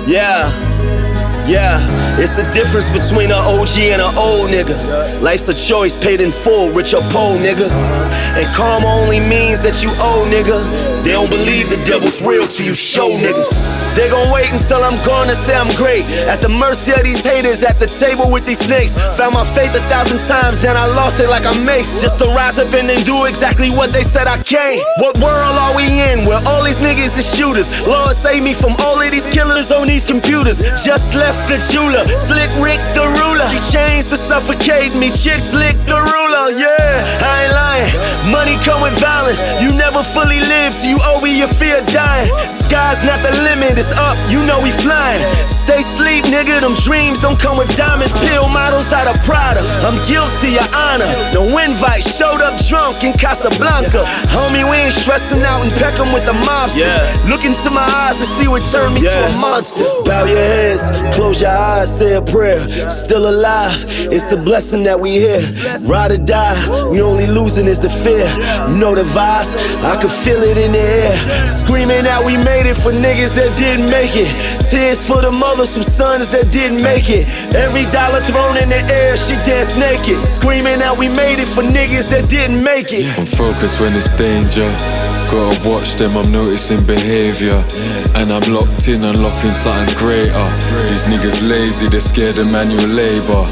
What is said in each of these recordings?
Yeah, it's the difference between an OG and an old nigga. Life's a choice, paid in full, rich or poor, nigga. And karma only means that you owe, nigga. They don't believe the devil's real till you show niggas. They gon' wait until I'm gone to say I'm great. At the mercy of these haters, at the table with these snakes. Found my faith 1,000 times, then I lost it like a mace. Just to rise up and then do exactly what they said I can't. What world are we in where all these niggas is shooters? Lord save me from all of these killers on these computers. Just left the jeweler, Slick Rick the ruler. These chains to suffocate me, chicks lick the ruler. Yeah, I ain't lying, money come with violence. You never fully live till you over your fear of dying. Sky's not the limit, it's up, you know we flying. Stay sleep, nigga, them dreams don't come with diamonds. Pill models out of Prada, I'm guilty, your honor. No invite, showed up drunk in Casablanca. Homie, we ain't stressing out in Peckham with the mobsters. Look into my eyes and see what turned me to a monster. Bow your heads, close your eyes, say a prayer. Still alive, it's a blessing that we here. Ride or die, we only losing is the fear. You know the vibes, I can feel it in the air. Screaming out we made it for niggas that didn't make it. Tears for the mothers whose sons that didn't make it. Every dollar thrown in the air, she danced naked. Screaming out we made it for niggas that didn't make it. I'm focused when it's danger. Gotta watch them, I'm noticing behavior. And I'm locked in, unlocking something greater. These niggas lazy, they're scared of manual labor.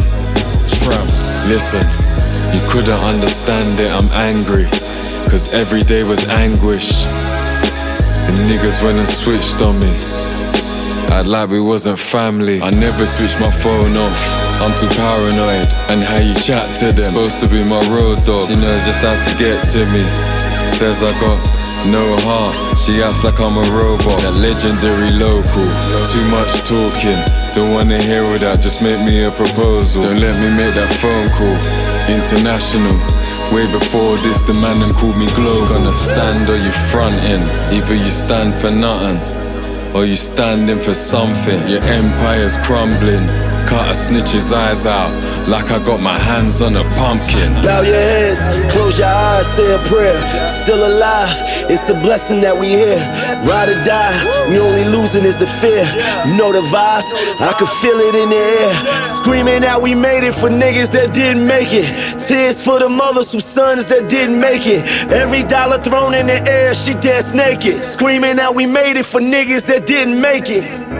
Listen, you couldn't understand it, I'm angry. Cause every day was anguish. And niggas went and switched on me. Act like we wasn't family. I never switched my phone off, I'm too paranoid. And how you chat to them, supposed to be my road dog. She knows just how to get to me. Says I got no heart, she acts like I'm a robot. That legendary local, too much talking. Don't wanna hear all that, just make me a proposal. Don't let me make that phone call. International, way before this the man them called me global. Gonna stand or you frontin', either you stand for nothing or you standing for something. Your empire's crumbling, cut a snitch's eyes out like I got my hands on a pumpkin. Bow your heads, close your eyes, say a prayer. Still alive, it's a blessing that we here. Ride or die, we only losing is the fear. You know the vibes, I can feel it in the air. Screaming out we made it for niggas that didn't make it. Tears for the mothers whose sons that didn't make it. Every dollar thrown in the air, she danced naked. Screaming out we made it for niggas that didn't make it.